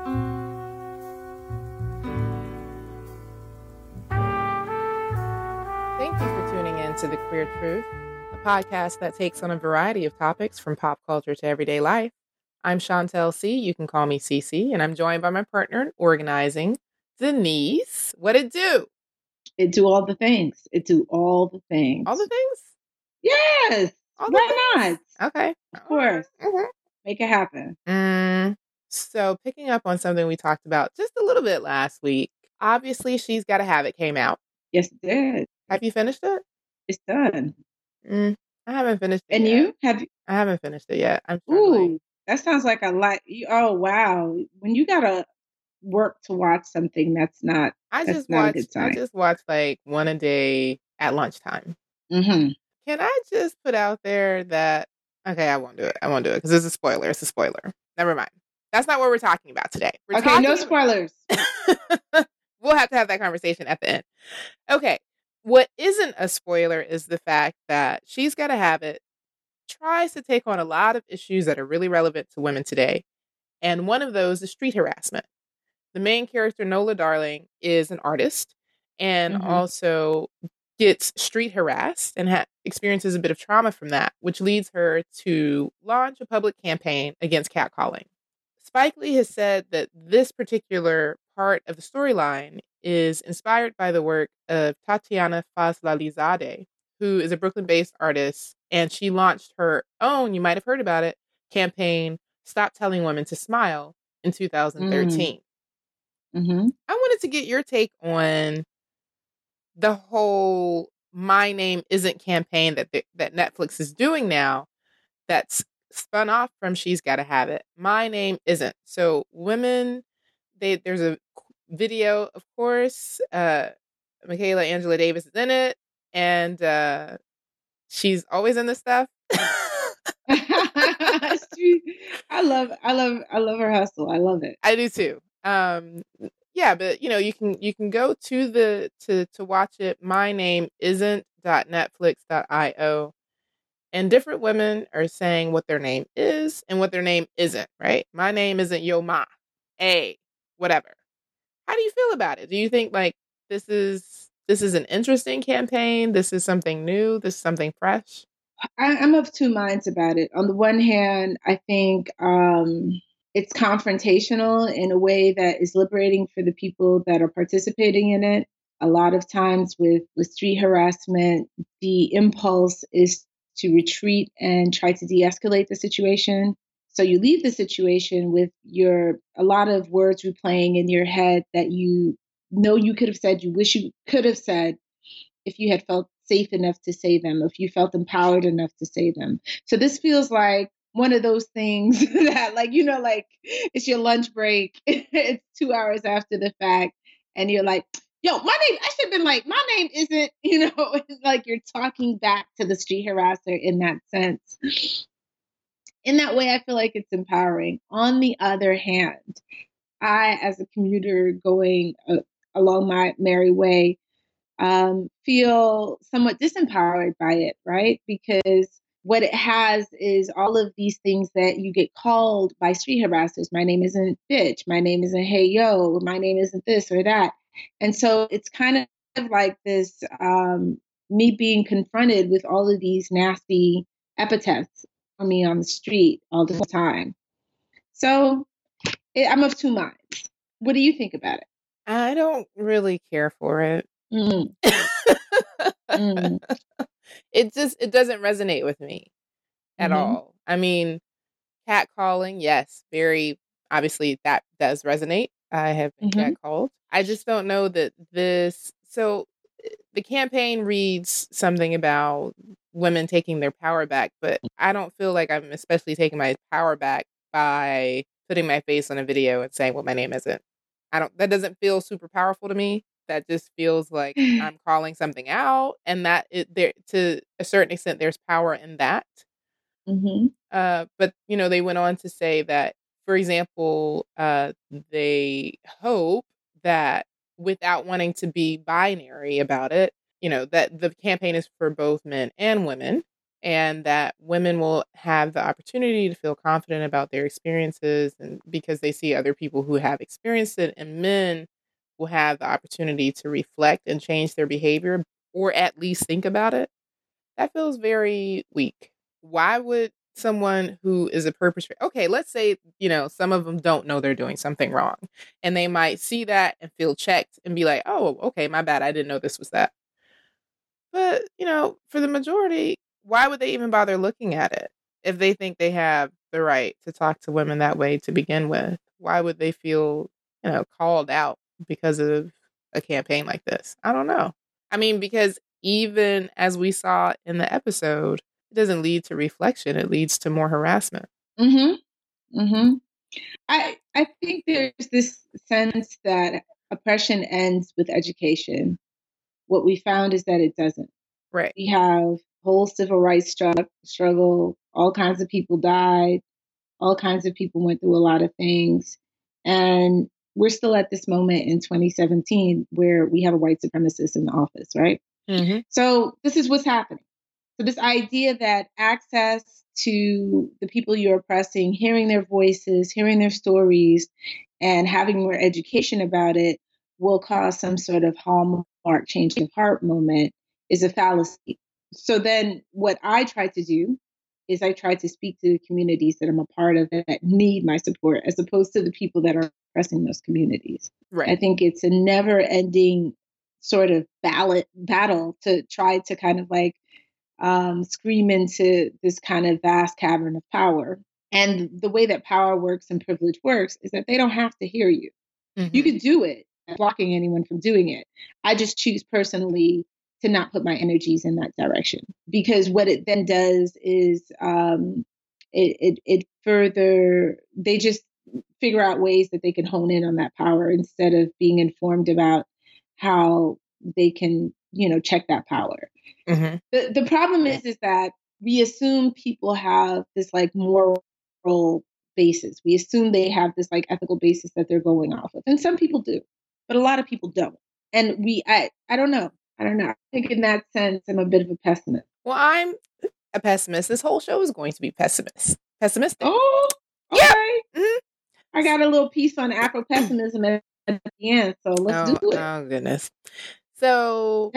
Thank you for tuning in to The Queer Truth, a podcast that takes on a variety of topics from pop culture to everyday life. I'm Chantel C. You can call me CC, and I'm joined by my partner in organizing, Denise. What it do? It do all the things. It do all the things. All the things? Yes. All the Why things? not? Okay. Of course. Make it happen. So picking up on something we talked about just a little bit last week, obviously She's Gotta Have It came out. Yes, it did. Have you finished it? It's done. I haven't finished it and yet. you? Have you? I haven't finished it yet. I'm struggling. Ooh, that sounds like a lot. Oh, wow. When you gotta work to watch something, that's not I a just good sign. watch like one a day at lunchtime. Mm-hmm. Can I just put out there that, okay, I won't do it because it's a spoiler. It's a spoiler. Never mind. That's not what we're talking about today. Okay, no spoilers. We'll have to have that conversation at the end. Okay. What isn't a spoiler is the fact that She's Gotta Have It tries to take on a lot of issues that are really relevant to women today. And one of those is street harassment. The main character, Nola Darling, is an artist and also gets street harassed and experiences a bit of trauma from that, which leads her to launch a public campaign against catcalling. Spike Lee has said that this particular part of the storyline is inspired by the work of Tatiana Fazlalizadeh, who is a Brooklyn-based artist, and she launched her own, you might have heard about it, campaign, Stop Telling Women to Smile, in 2013. I wanted to get your take on the whole My Name Isn't campaign that Netflix is doing now that's spun off from She's Gotta Have It. My Name Isn't. So women, there's a video, of course. Michaela Angela Davis is in it, and she's always in this stuff. I love her hustle. I love it. I do too. Yeah, but you can go to to watch it. My Name Isn't.netflix.io, and different women are saying what their name is and what their name isn't, right? My name isn't Yo Ma, whatever. How do you feel about it? Do you think like this is an interesting campaign? This is something new? This is something fresh? I'm of two minds about it. On the one hand, I think it's confrontational in a way that is liberating for the people that are participating in it. A lot of times with street harassment, the impulse is to retreat and try to de-escalate the situation. So you leave the situation with a lot of words replaying in your head that you know you could have said, you wish you could have said if you had felt safe enough to say them, if you felt empowered enough to say them. So this feels like one of those things that like it's your lunch break. It's 2 hours after the fact. And you're like, yo, my name, I should have been like, my name isn't, like you're talking back to the street harasser in that sense. In that way, I feel like it's empowering. On the other hand, I, as a commuter going along my merry way, feel somewhat disempowered by it, right? Because what it has is all of these things that you get called by street harassers. My name isn't bitch. My name isn't hey yo. My name isn't this or that. And so it's kind of like this, me being confronted with all of these nasty epithets on me on the street all the time. So I'm of two minds. What do you think about it? I don't really care for it. It doesn't resonate with me at all. I mean, catcalling, yes, very obviously that does resonate. I have been catcalled. I just don't know that this. So the campaign reads something about women taking their power back, but I don't feel like I'm especially taking my power back by putting my face on a video and saying what my name isn't. That doesn't feel super powerful to me. That just feels like I'm calling something out, and that there to a certain extent there's power in that. But they went on to say that, for example, they hope that without wanting to be binary about it, that the campaign is for both men and women. and that women will have the opportunity to feel confident about their experiences and because they see other people who have experienced it, and men will have the opportunity to reflect and change their behavior or at least think about it. That feels very weak. Why would someone who is a perpetrator, okay, let's say, some of them don't know they're doing something wrong and they might see that and feel checked and be like, oh, okay, my bad. I didn't know this was that. But, for the majority, why would they even bother looking at it if they think they have the right to talk to women that way to begin with? Why would they feel, called out because of a campaign like this? I don't know. I mean, because even as we saw in the episode, it doesn't lead to reflection. It leads to more harassment. Mm-hmm. Mm-hmm. I think there's this sense that oppression ends with education. What we found is that it doesn't. Right. We have whole civil rights struggle. All kinds of people died. All kinds of people went through a lot of things. And we're still at this moment in 2017 where we have a white supremacist in the office, right? Mm-hmm. So this is what's happening. So this idea that access to the people you're oppressing, hearing their voices, hearing their stories, and having more education about it will cause some sort of hallmark change of heart moment is a fallacy. So then what I try to do is I try to speak to the communities that I'm a part of that need my support, as opposed to the people that are oppressing those communities. Right. I think it's a never ending sort of battle to try to kind of like scream into this kind of vast cavern of power. And the way that power works and privilege works is that they don't have to hear you. Mm-hmm. You could do it, blocking anyone from doing it. I just choose personally to not put my energies in that direction, because what it then does is it further, they just figure out ways that they can hone in on that power instead of being informed about how they can, check that power. Mm-hmm. The problem is that we assume people have this like moral basis. We assume they have this like ethical basis that they're going off of. And some people do, but a lot of people don't. And I don't know. I don't know. I think in that sense, I'm a bit of a pessimist. Well, I'm a pessimist. This whole show is going to be pessimistic. Oh, okay. Yeah. Mm-hmm. I got a little piece on Afro pessimism at the end, so let's do it. Oh goodness. So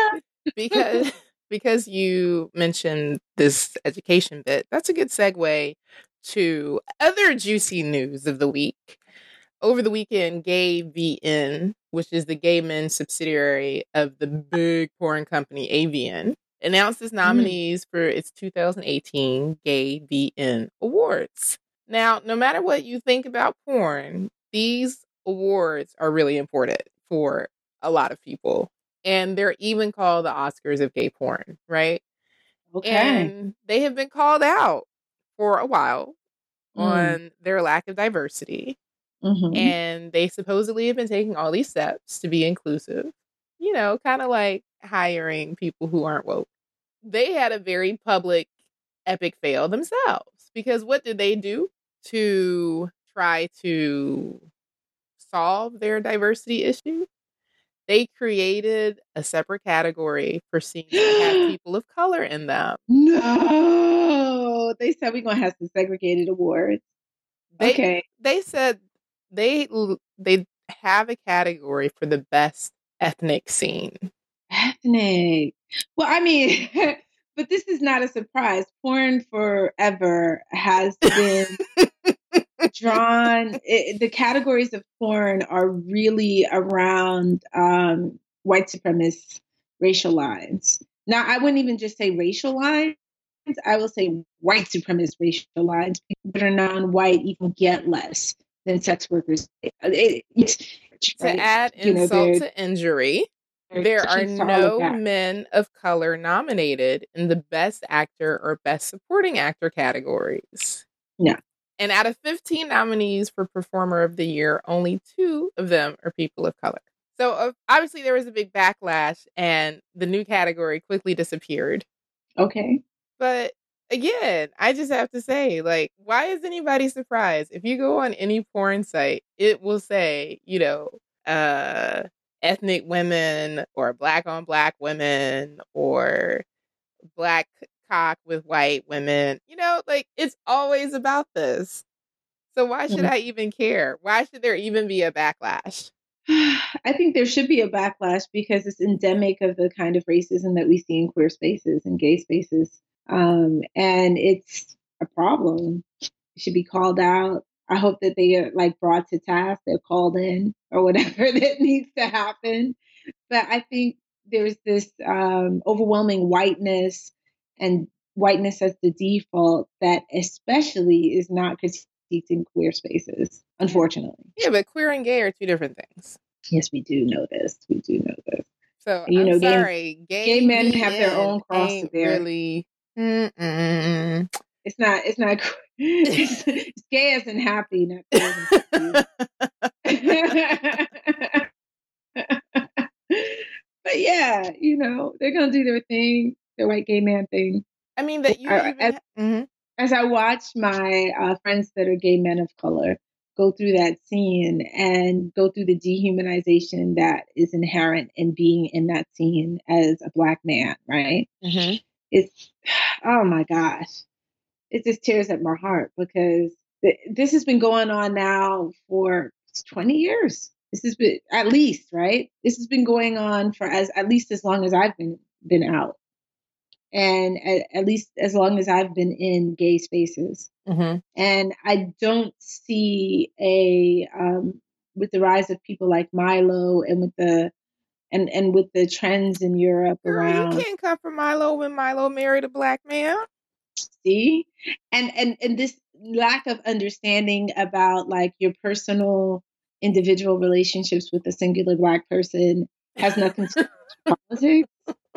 because you mentioned this education bit, that's a good segue to other juicy news of the week. Over the weekend, GayVN, which is the gay men subsidiary of the big porn company AVN, announced its nominees for its 2018 GayVN Awards. Now, no matter what you think about porn, these awards are really important for a lot of people. And they're even called the Oscars of gay porn, right? Okay. And they have been called out for a while on their lack of diversity. Mm-hmm. And they supposedly have been taking all these steps to be inclusive, kind of like hiring people who aren't woke. They had a very public, epic fail themselves, because what did they do to try to solve their diversity issue? They created a separate category for scenes that have people of color in them. No, they said we're going to have some segregated awards. They said they have a category for the best ethnic scene. Ethnic. Well, I mean, but this is not a surprise. Porn forever has been drawn. The categories of porn are really around white supremacist racial lines. Now, I wouldn't even just say racial lines. I will say white supremacist racial lines. People that are non-white even get less than sex workers. To add insult to injury, there are no men of color nominated in the Best Actor or Best Supporting Actor categories. Yeah. And out of 15 nominees for Performer of the Year, only 2 of them are people of color. So obviously there was a big backlash and the new category quickly disappeared. Okay. But again, I just have to say, like, why is anybody surprised? If you go on any porn site, it will say, ethnic women or black on black women or black cock with white women. Like it's always about this. So why should I even care? Why should there even be a backlash? I think there should be a backlash because it's endemic of the kind of racism that we see in queer spaces and gay spaces. And it's a problem. It should be called out. I hope that they are like brought to task, they're called in or whatever that needs to happen. But I think there's this overwhelming whiteness and whiteness as the default that especially is not critiqued in queer spaces, unfortunately. Yeah, but queer and gay are two different things. Yes, we do know this. We do know this. So I'm sorry, gay men have their own cross to bear. Really, it's not. It's gay as in happy, not gay as in But yeah, they're gonna do their thing, their white gay man thing. I mean that you as I watch my friends that are gay men of color go through that scene and go through the dehumanization that is inherent in being in that scene as a Black man, right? Mm-hmm. It's, oh my gosh, it just tears at my heart because this has been going on now for 20 years. This has been at least, right? This has been going on for at least as long as I've been out. And at least as long as I've been in gay spaces. Mm-hmm. And I don't see with the rise of people like Milo and with the trends in Europe around. You can't come from Milo when Milo married a Black man. See? And this lack of understanding about like your personal individual relationships with a singular Black person has nothing to do with politics.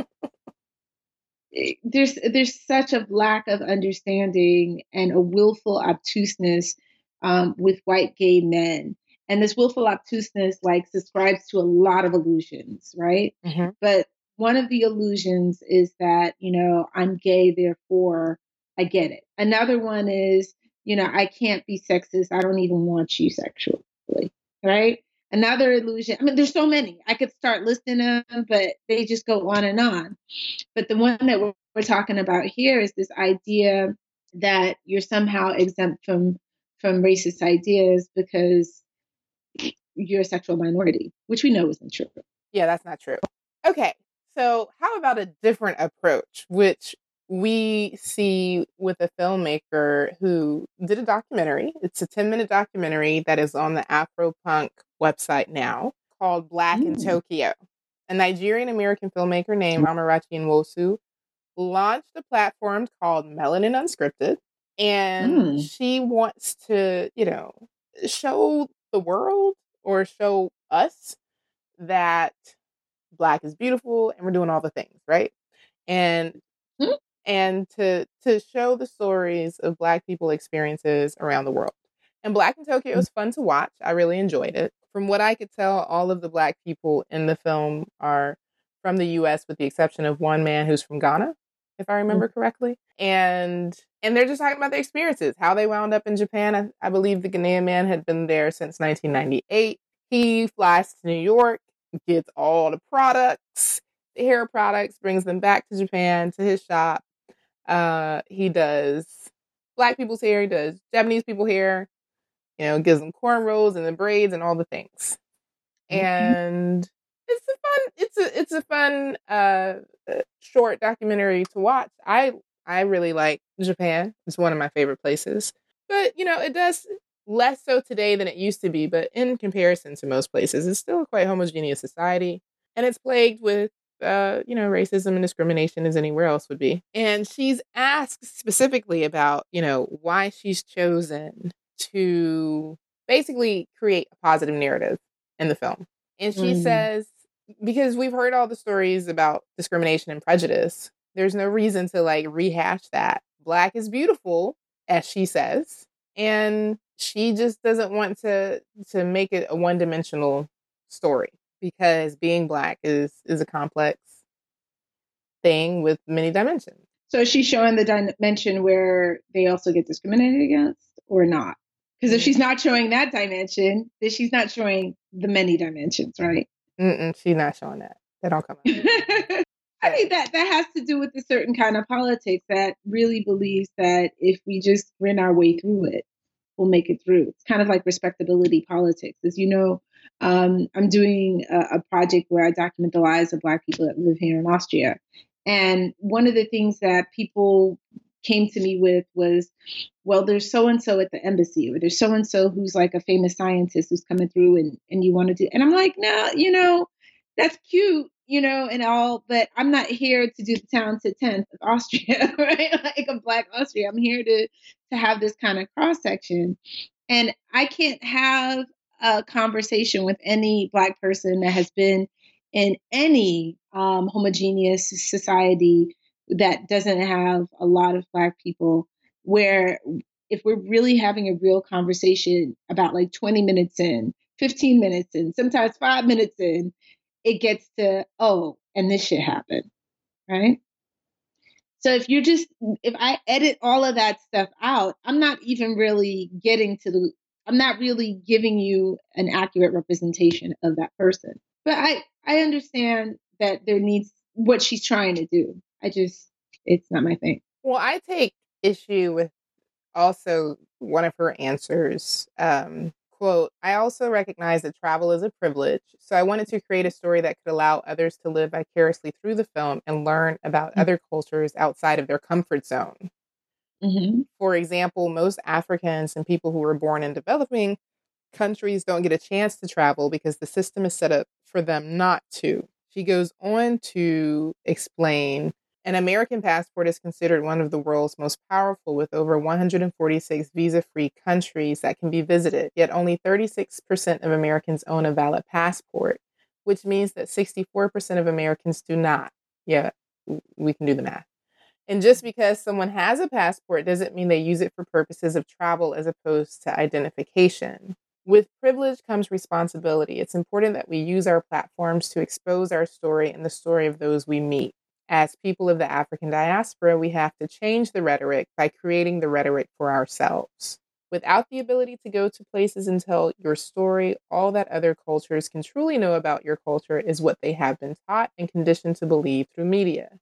There's such a lack of understanding and a willful obtuseness with white gay men. And this willful obtuseness like subscribes to a lot of illusions, right? Mm-hmm. But one of the illusions is that, I'm gay, therefore I get it. Another one is, I can't be sexist. I don't even want you sexually, right? Another illusion. I mean, there's so many. I could start listing them, but they just go on and on. But the one that we're talking about here is this idea that you're somehow exempt from racist ideas because you're a sexual minority, which we know isn't true. Yeah, that's not true. Okay, so how about a different approach, which we see with a filmmaker who did a documentary. It's a 10-minute documentary that is on the Afropunk website now called Black in Tokyo. A Nigerian-American filmmaker named Amarachi Nwosu launched a platform called Melanin Unscripted. And she wants to, show the world or show us that Black is beautiful and we're doing all the things, right? And to show the stories of Black people experiences around the world. And Black in Tokyo is fun to watch. I really enjoyed it. From what I could tell, all of the Black people in the film are from the U.S. with the exception of one man who's from Ghana, if I remember correctly. And they're just talking about their experiences, how they wound up in Japan. I believe the Ghanaian man had been there since 1998. He flies to New York, gets all the products, the hair products, brings them back to Japan to his shop. He does Black people's hair, he does Japanese people hair, gives them cornrows and the braids and all the things. And it's a fun short documentary to watch. I really like Japan. It's one of my favorite places. But, it does less so today than it used to be. But in comparison to most places, it's still a quite homogeneous society. And it's plagued with, racism and discrimination as anywhere else would be. And she's asked specifically about, why she's chosen to basically create a positive narrative in the film. And she says, because we've heard all the stories about discrimination and prejudice, there's no reason to rehash that. Black is beautiful, as she says, and she just doesn't want to make it a one-dimensional story because being Black is a complex thing with many dimensions. So is she showing the dimension where they also get discriminated against or not? Because if she's not showing that dimension, then she's not showing the many dimensions, right? She's not showing that. They don't come out. I think that has to do with a certain kind of politics that really believes that if we just grin our way through it, we'll make it through. It's kind of like respectability politics. As you know, I'm doing a project where I document the lives of Black people that live here in Austria. And one of the things that people came to me with was, well, there's so and so at the embassy, or there's so and so who's like a famous scientist who's coming through, and you want to do. And I'm like, no, that's cute, and all, but I'm not here to do the talented 10th of Austria, right? Like a Black Austria. I'm here to have this kind of cross section. And I can't have a conversation with any Black person that has been in any homogeneous society that doesn't have a lot of Black people, where if we're really having a real conversation about like 20 minutes in, 15 minutes in, sometimes 5 minutes in, it gets to, oh, and this shit happened, right? So if I edit all of that stuff out, I'm not even really I'm not really giving you an accurate representation of that person. But I understand that there needs what she's trying to do. It's not my thing. Well, I take issue with also one of her answers. Quote, I also recognize that travel is a privilege, so I wanted to create a story that could allow others to live vicariously through the film and learn about other cultures outside of their comfort zone. Mm-hmm. For example, most Africans and people who were born in developing countries don't get a chance to travel because the system is set up for them not to. She goes on to explain an American passport is considered one of the world's most powerful, with over 146 visa-free countries that can be visited. Yet only 36% of Americans own a valid passport, which means that 64% of Americans do not. Yeah, we can do the math. And just because someone has a passport doesn't mean they use it for purposes of travel as opposed to identification. With privilege comes responsibility. It's important that we use our platforms to expose our story and the story of those we meet. As people of the African diaspora, we have to change the rhetoric by creating the rhetoric for ourselves. Without the ability to go to places and tell your story, all that other cultures can truly know about your culture is what they have been taught and conditioned to believe through media.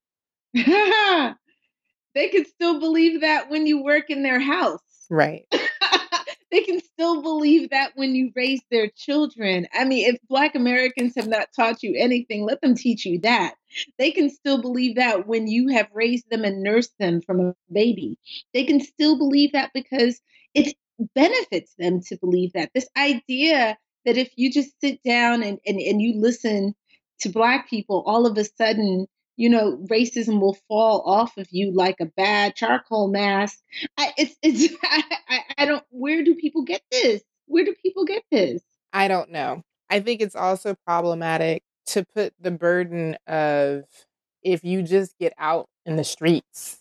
They can still believe that when you work in their house. Right. They can still believe that when you raise their children. I mean, if Black Americans have not taught you anything, let them teach you that. They can still believe that when you have raised them and nursed them from a baby. They can still believe that because it benefits them to believe that. This idea that if you just sit down and you listen to Black people, all of a sudden, racism will fall off of you like a bad charcoal mask. I don't, where do people get this? Where do people get this? I don't know. I think it's also problematic to put the burden of, if you just get out in the streets,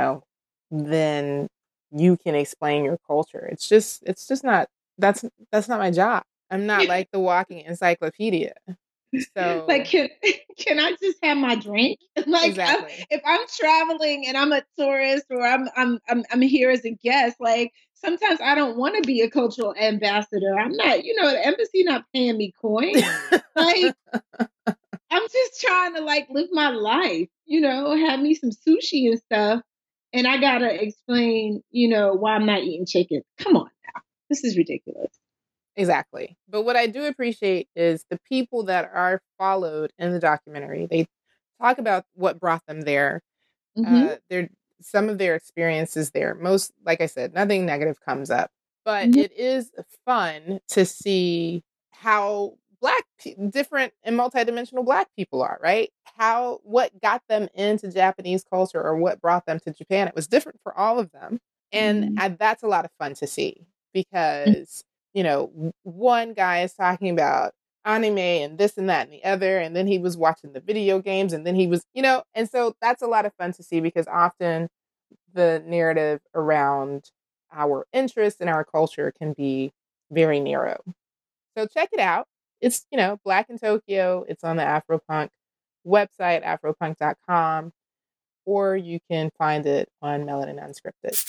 then you can explain your culture. It's just not, that's not my job. I'm not like the walking encyclopedia. So like, can I just have my drink? Like, exactly. If I'm traveling and I'm a tourist, or I'm here as a guest, like sometimes I don't want to be a cultural ambassador. I'm not, the embassy not paying me coin. Like, I'm just trying to like live my life, have me some sushi and stuff. And I gotta explain, why I'm not eating chicken. Come on now. This is ridiculous. Exactly. But what I do appreciate is the people that are followed in the documentary. They talk about what brought them there. Mm-hmm. Some of their experiences there. Most, like I said, nothing negative comes up. But Mm-hmm. it is fun to see how different and multidimensional Black people are, right? What got them into Japanese culture or what brought them to Japan. It was different for all of them. And that's a lot of fun to see because one guy is talking about anime and this and that and the other, and then he was watching the video games, and then he was, and so that's a lot of fun to see because often the narrative around our interests and our culture can be very narrow. So check it out. It's, Black in Tokyo. It's on the Afropunk website, afropunk.com, or you can find it on Melanin Unscripted.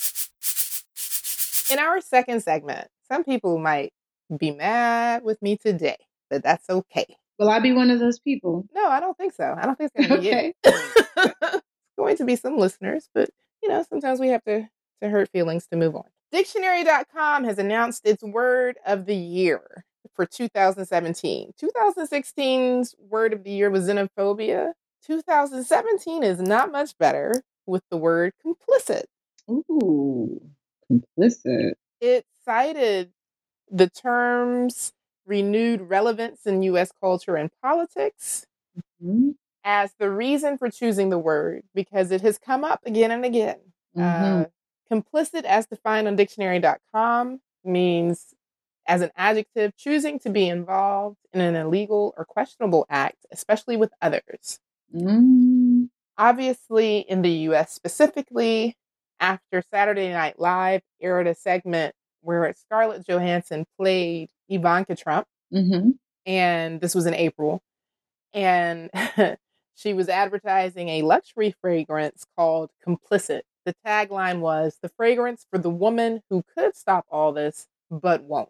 In our second segment, some people might be mad with me today, but that's okay. Will I be one of those people? No, I don't think so. I don't think it's going to be Okay. you. It's going to be some listeners, but sometimes we have to hurt feelings to move on. Dictionary.com has announced its word of the year for 2017. 2016's word of the year was xenophobia. 2017 is not much better with the word complicit. Ooh, complicit. It cited the term's renewed relevance in U.S. culture and politics as the reason for choosing the word, because it has come up again and again. Complicit, as defined on dictionary.com, means, as an adjective, choosing to be involved in an illegal or questionable act, especially with others. Obviously, in the U.S. specifically, after Saturday Night Live aired a segment where Scarlett Johansson played Ivanka Trump, and this was in April, and she was advertising a luxury fragrance called Complicit. The tagline was, "The fragrance for the woman who could stop all this, but won't."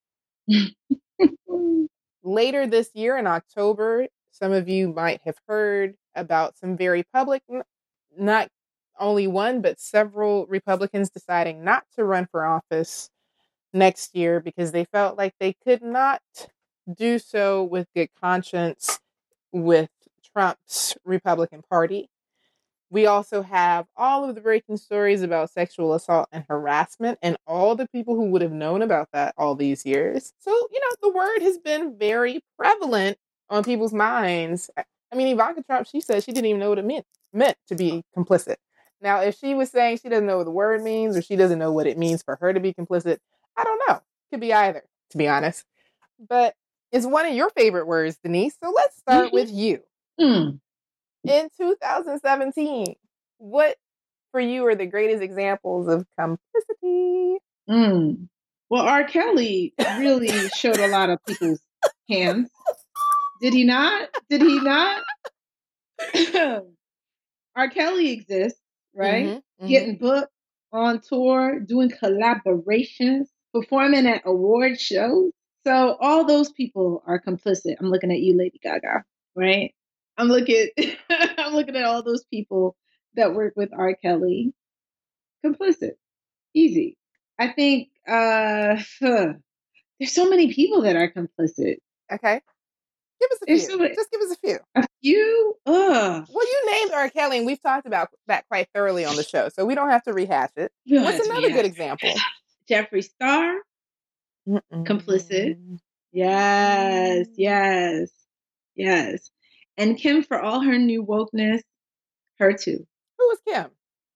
Later this year in October, some of you might have heard about some very public, not only one, but several Republicans deciding not to run for office next year because they felt like they could not do so with good conscience with Trump's Republican Party. We also have all of the breaking stories about sexual assault and harassment and all the people who would have known about that all these years. So, the word has been very prevalent on people's minds. I mean, Ivanka Trump, she said she didn't even know what it meant to be complicit. Now, if she was saying she doesn't know what the word means or she doesn't know what it means for her to be complicit, I don't know. Could be either, to be honest. But it's one of your favorite words, Denise. So let's start with you. In 2017, what for you are the greatest examples of complicity? Well, R. Kelly really showed a lot of people's hands. Did he not? R. Kelly exists, right? Getting booked, on tour, doing collaborations, performing at award shows. So all those people are complicit. I'm looking at you, Lady Gaga, right? I'm looking at all those people that work with R. Kelly. Complicit. Easy. I think there's so many people that are complicit. Okay. Give us a few. Just give us a few. A few? Well, you named R. Kelly, and we've talked about that quite thoroughly on the show, so we don't have to rehash it. What's another good example? Jeffree Star. Complicit. Yes. And Kim, for all her new wokeness, her too. Who was Kim?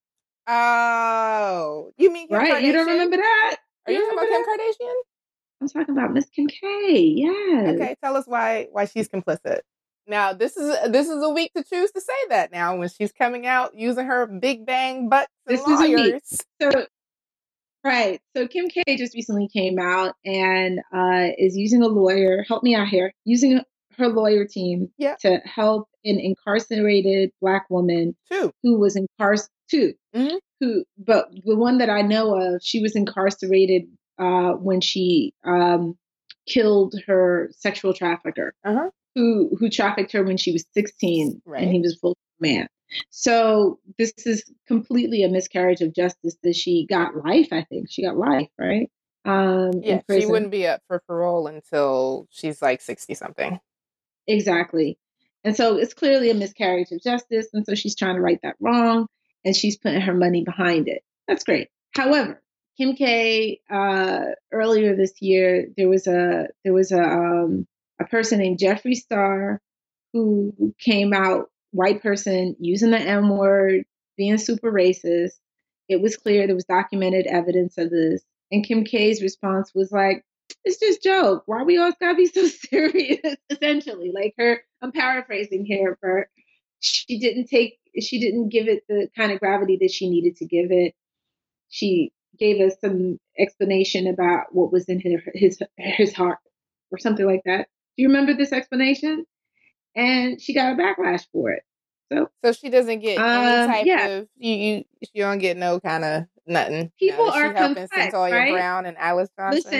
Oh, you mean Kim Kardashian? You don't remember that? Are you talking about Kim Kardashian? I'm talking about Miss Kim K. Yes. Okay, tell us why she's complicit. Now, this is a week to choose to say that now when she's coming out using her big bang butts and lawyers. Right. So Kim K just recently came out and is using a lawyer. Help me out here. Using her lawyer team to help an incarcerated Black woman who was incarcerated. But the one that I know of, she was incarcerated when she killed her sexual trafficker, who trafficked her when she was 16, and he was a full man. So this is completely a miscarriage of justice that she got life. I think she got life, right? She wouldn't be up for parole until she's like 60 something. Exactly. And so it's clearly a miscarriage of justice. And so she's trying to right that wrong, and she's putting her money behind it. That's great. However, Kim K, earlier this year, there was a person named Jeffree Star who came out, white person, using the M-word, being super racist. It was clear there was documented evidence of this. And Kim K's response was like, it's just joke. Why we always gotta be so serious? Essentially, like I'm paraphrasing here, she didn't give it the kind of gravity that she needed to give it. She gave us some explanation about what was in his heart or something like that. Do you remember this explanation? And she got a backlash for it. So she doesn't get any type of she don't get no kind of nothing. People are helping complex, Cyntoia right? Brown and Alice Johnson. Listen,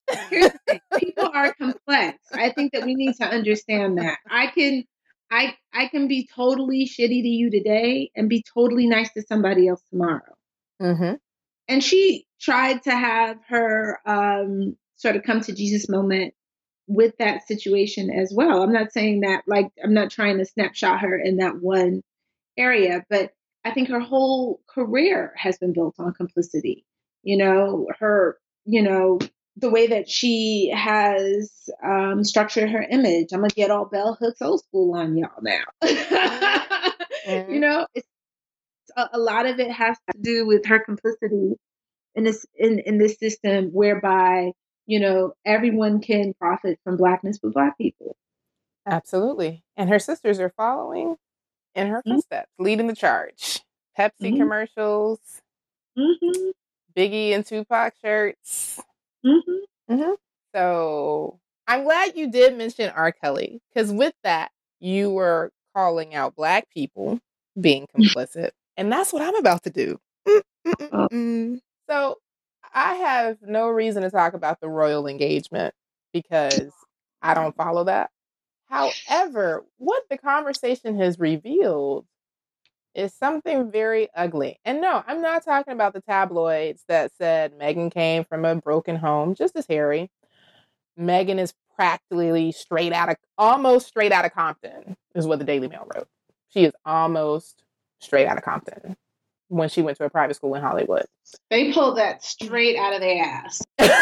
Here's the thing. People are complex. I think that we need to understand that. I can be totally shitty to you today and be totally nice to somebody else tomorrow. Mm-hmm. And she tried to have her sort of come to Jesus moment with that situation as well. I'm not saying that, like, I'm not trying to snapshot her in that one area, but I think her whole career has been built on complicity. Her, the way that she has structured her image. I'm gonna get all bell hooks old school on y'all now. Mm-hmm. It's a lot of it has to do with her complicity in this system whereby everyone can profit from blackness but black people. Absolutely. And her sisters are following in her Mm-hmm. footsteps, leading the charge. Pepsi Mm-hmm. commercials, Mm-hmm. Biggie and Tupac shirts. Mm-hmm. Mm-hmm. So I'm glad you did mention R. Kelly, because with that, you were calling out Black people being complicit. And that's what I'm about to do. Oh. So I have no reason to talk about the royal engagement because I don't follow that. However, what the conversation has revealed is something very ugly. And no, I'm not talking about the tabloids that said Meghan came from a broken home, just as Harry. Meghan is practically almost straight out of Compton, is what the Daily Mail wrote. She is almost straight out of Compton when she went to a private school in Hollywood. They pulled that straight out of their ass.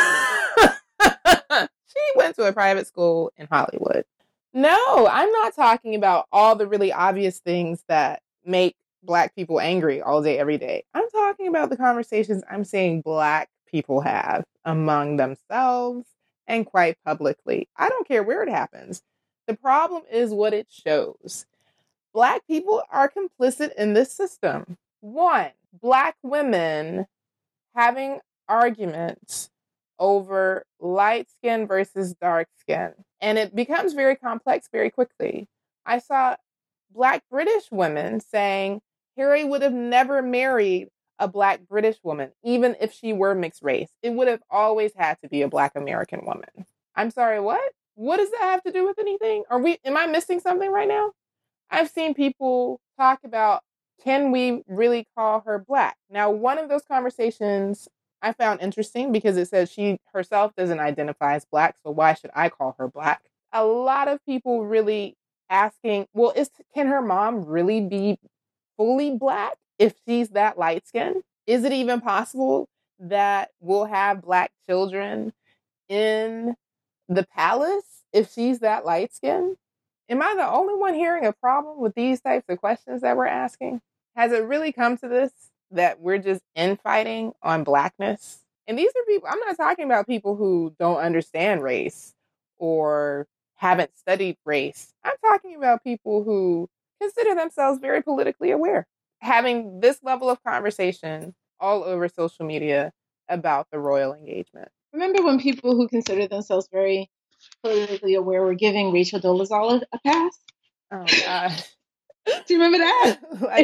She went to a private school in Hollywood. No, I'm not talking about all the really obvious things that make Black people angry all day, every day. I'm talking about the conversations I'm seeing Black people have among themselves and quite publicly. I don't care where it happens. The problem is what it shows. Black people are complicit in this system. One, Black women having arguments over light skin versus dark skin. And it becomes very complex very quickly. I saw Black British women saying Harry would have never married a Black British woman, even if she were mixed race. It would have always had to be a Black American woman. I'm sorry, what? What does that have to do with anything? Am I missing something right now? I've seen people talk about, can we really call her Black? Now, one of those conversations I found interesting because it says she herself doesn't identify as Black, so why should I call her Black? A lot of people really asking, well, can her mom really be fully Black if she's that light skinned? Is it even possible that we'll have Black children in the palace if she's that light skinned? Am I the only one hearing a problem with these types of questions that we're asking? Has it really come to this that we're just infighting on Blackness? And these are people, I'm not talking about people who don't understand race or haven't studied race. I'm talking about people who consider themselves very politically aware, having this level of conversation all over social media about the royal engagement. Remember when people who consider themselves very politically aware were giving Rachel Dolezal a pass? Oh, gosh. Do you remember that?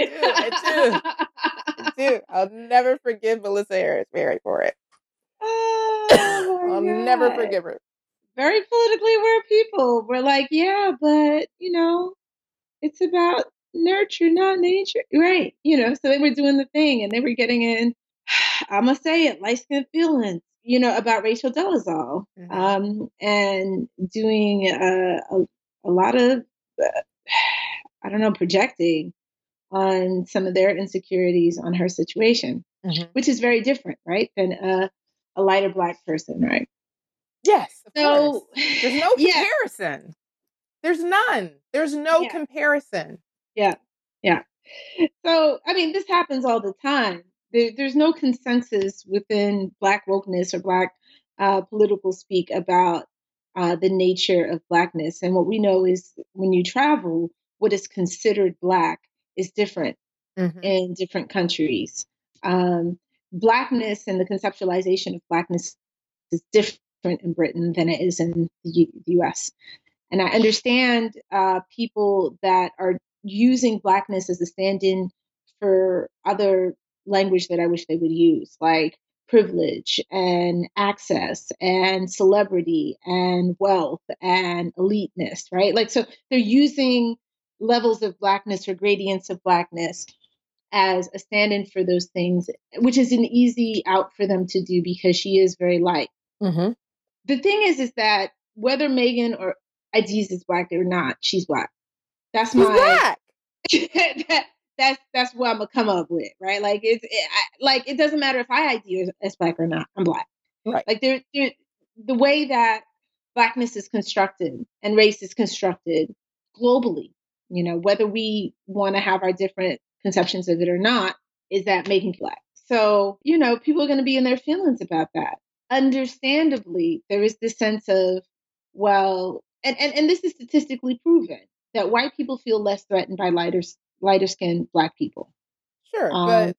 I do. I'll never forgive Melissa Harris Mary for it. I'll never forgive her. Very politically aware people were like, yeah, but, it's about nurture, not nature. Right. So they were doing the thing and they were getting in, I'm going to say it, light skin feelings, about Rachel Dolezal, and doing a lot of, I don't know, projecting on some of their insecurities on her situation, which is very different, right, than a lighter Black person, right? Yes, of course. There's no comparison. Yeah. There's none. There's no comparison. Yeah. So, I mean, this happens all the time. There's no consensus within Black wokeness or Black political speak about the nature of Blackness. And what we know is when you travel, what is considered Black is different in different countries. Blackness and the conceptualization of Blackness is different in Britain than it is in the US. And I understand people that are using Blackness as a stand-in for other language that I wish they would use, like privilege and access and celebrity and wealth and eliteness, right? Like, so they're using levels of Blackness or gradients of Blackness as a stand-in for those things, which is an easy out for them to do because she is very light. Mm-hmm. The thing is that whether Megan or Adiz is Black or not, she's Black. That's She's Black. That's what I'm gonna come up with, right? Like it doesn't matter if I ID as Black or not. I'm Black, right? Like the way that Blackness is constructed and race is constructed globally, you know, whether we want to have our different conceptions of it or not, is that making Black. So, you know, people are going to be in their feelings about that. Understandably, there is this sense of, well, and this is statistically proven that white people feel less threatened by lighter skinned Black people. Sure, but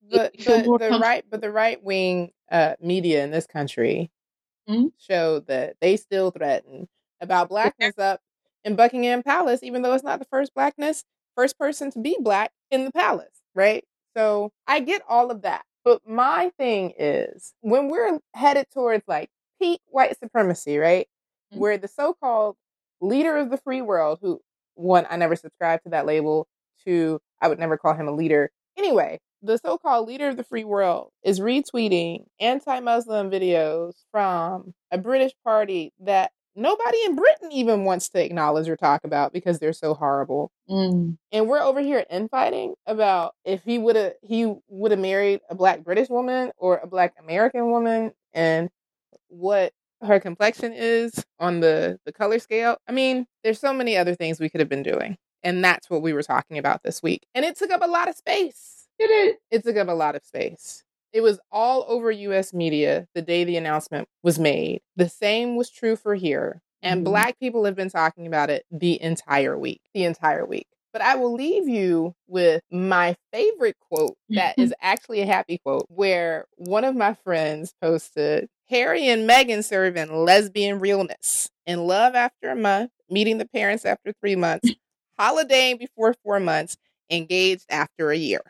the right wing media in this country showed that they still threaten about Blackness up in Buckingham Palace, even though it's not the first person to be Black in the palace, right? So I get all of that. But my thing is, when we're headed towards like peak white supremacy, right? Mm-hmm. Where the so-called leader of the free world, who, one, I never subscribed to that label, two, I would never call him a leader. Anyway, the so-called leader of the free world is retweeting anti-Muslim videos from a British party that nobody in Britain even wants to acknowledge or talk about because they're so horrible. And we're over here infighting about if he would have married a Black British woman or a Black American woman and what her complexion is on the color scale. I mean, there's so many other things we could have been doing. And that's what we were talking about this week. And it took up a lot of space. It took up a lot of space. It was all over U.S. media the day the announcement was made. The same was true for here. And Black people have been talking about it the entire week. But I will leave you with my favorite quote that is actually a happy quote, where one of my friends posted, Harry and Meghan serve in lesbian realness. In love after a month, meeting the parents after 3 months, holidaying before 4 months, engaged after a year.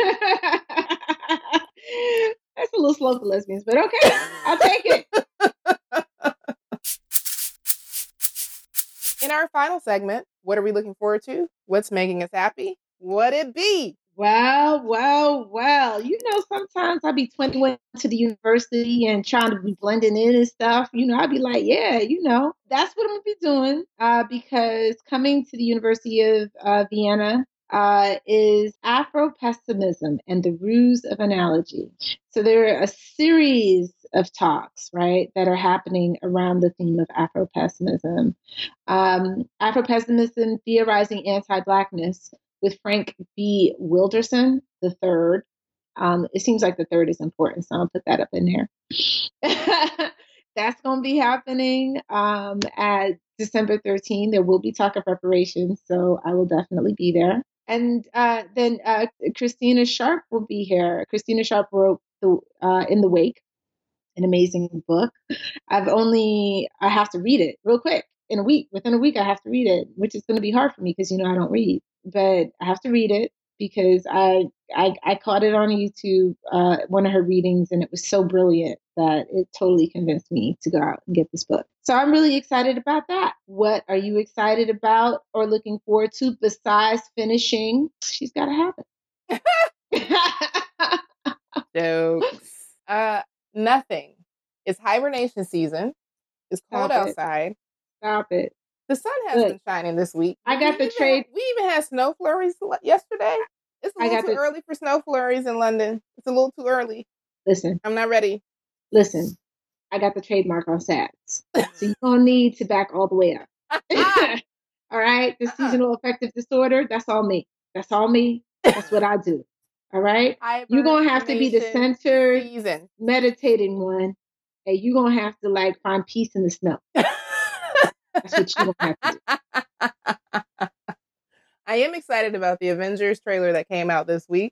That's a little slow for lesbians, but okay, I'll take it. In our final segment, what are we looking forward to? What's making us happy? What it be? Well. You know, sometimes I'll be 21 to the university and trying to be blending in and stuff. You know, I'll be like, yeah, you know, that's what I'm going to be doing because coming to the University of Vienna is Afro-pessimism and the Ruse of Analogy. So there are a series of talks, right, that are happening around the theme of Afro-pessimism. Afro-pessimism theorizing anti-Blackness with Frank B. Wilderson, the third. It seems like the third is important, so I'll put that up in there. That's going to be happening at December 13th. There will be talk of reparations, so I will definitely be there. And then Christina Sharp will be here. Christina Sharp wrote In the Wake, an amazing book. I have to read it real quick. Within a week, I have to read it, which is going to be hard for me because, you know, I don't read, but I have to read it because I caught it on YouTube, one of her readings, and it was so brilliant that it totally convinced me to go out and get this book. So I'm really excited about that. What are you excited about or looking forward to besides finishing She's Gotta Have It? Jokes. Nothing. It's hibernation season. It's cold outside. Stop it. The sun has been shining this week. I got the trade. We even had snow flurries yesterday. It's a little too early for snow flurries in London. It's a little too early. Listen. I'm not ready. Listen. I got the trademark on SATs. So you're going to need to back all the way up. All right? The seasonal affective disorder, that's all me. That's all me. That's what I do. All right? You're going to have to be the centered, meditating one. And you're going to have to, like, find peace in the snow. That's what you're going to have to do. I am excited about the Avengers trailer that came out this week.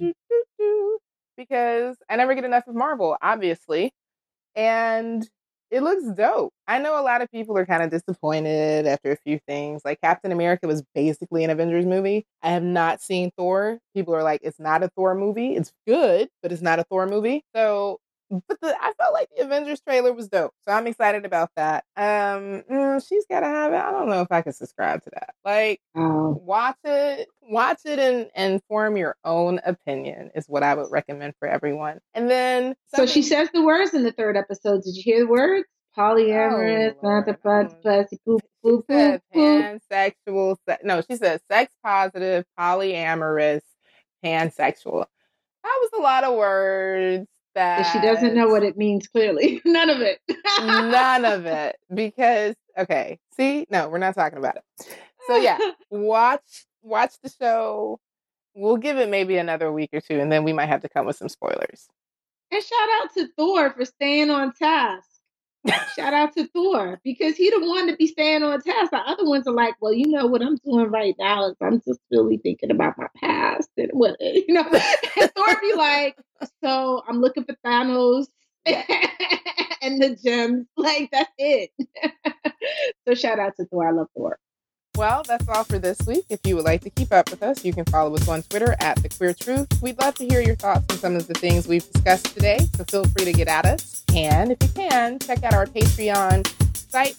Because I never get enough of Marvel, obviously. And it looks dope. I know a lot of people are kind of disappointed after a few things. Like Captain America was basically an Avengers movie. I have not seen Thor. People are like, it's not a Thor movie. It's good, but it's not a Thor movie. So, but I felt like the Avengers trailer was dope. So I'm excited about that. She's Gotta Have It. I don't know if I can subscribe to that. Like, watch it and form your own opinion is what I would recommend for everyone. And then so she says the words in the third episode. Did you hear the words? Polyamorous, not the pussy, poop, poop, poop, pansexual. No, she said sex positive, polyamorous, pansexual. That was a lot of words. That she doesn't know what it means. Clearly, none of it. None of it, because okay, see, no, we're not talking about it. So yeah, watch the show. We'll give it maybe another week or two, and then we might have to come with some spoilers. And shout out to Thor for staying on task. Shout out to Thor, because he the one to be staying on task. The other ones are like, well, you know what I'm doing right now is I'm just really thinking about my past and what, you know. And Thor be like, so I'm looking for Thanos and the gems. Like, that's it. So shout out to Thor. I love Thor. Well, that's all for this week. If you would like to keep up with us, you can follow us on Twitter at The Queer Truth. We'd love to hear your thoughts on some of the things we've discussed today, so feel free to get at us. And if you can, check out our Patreon site,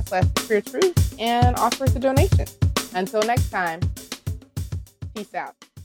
patreon.com/TheQueerTruth, and offer us a donation. Until next time, peace out.